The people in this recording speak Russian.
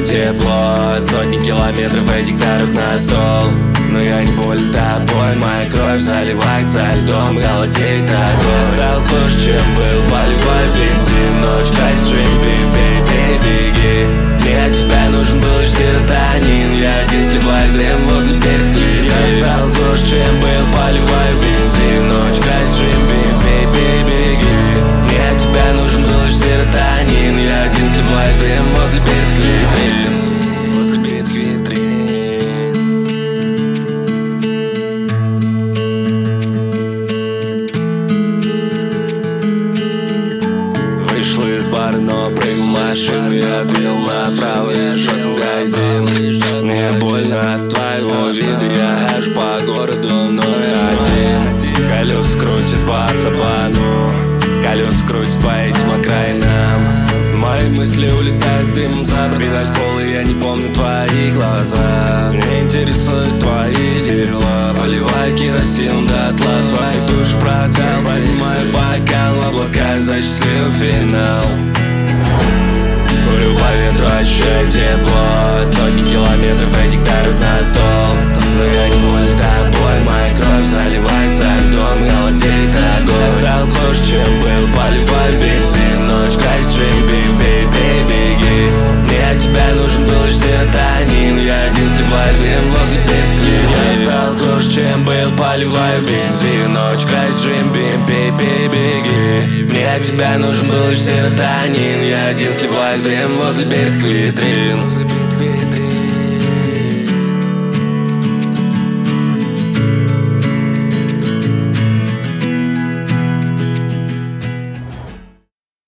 тепло. Сотни километров этих дорог на стол. Но я не болен тобой, моя кровь заливается льдом, холодеет огонь. Стал хуже, чем был, поливай бензин. Ночь красит джимби, беги. Мне от тебя нужен был лишь серотонин. Я один сливаюсь дым возле петли. Я стал хуже, чем был, поливай бензин. Ночь красит джимби, беги. Мне от тебя нужен был лишь серотонин. Я один сливаюсь дым возле петли. Возле бит-витрин. Вышел из бара, но прыгнул в машину. Я отвел направо и жжет магазин. Мне больно от твоего вида. Я хожу по городу, но я один. Колеса крутят по автобану, колеса крутят по этим окраинам. Мои мысли улетают с дымом за видать пол, и я не помню твои глаза. Мне интересуют твои дела. Поливаю керосином дотла, свою душу продал. Поднимаю бокал в облака за счастливый финал. Курю по ветру, ощущаю тепло. Сотни километров этих дорог на стол. Но я не болен тобой, моя кровь заливается льдом, холодеет огонь. Стал хуже, чем был, поливай бензин. Ночь красит джимби, беги. Мне от тебя нужен был лишь серотонин. Я один сливаюсь дым возле петли. Я стал хуже, чем был, поливаю бензин. Ночь красит джимби, беги. Мне от тебя нужен был лишь серотонин. Я один сливаюсь дым возле бит-витрин.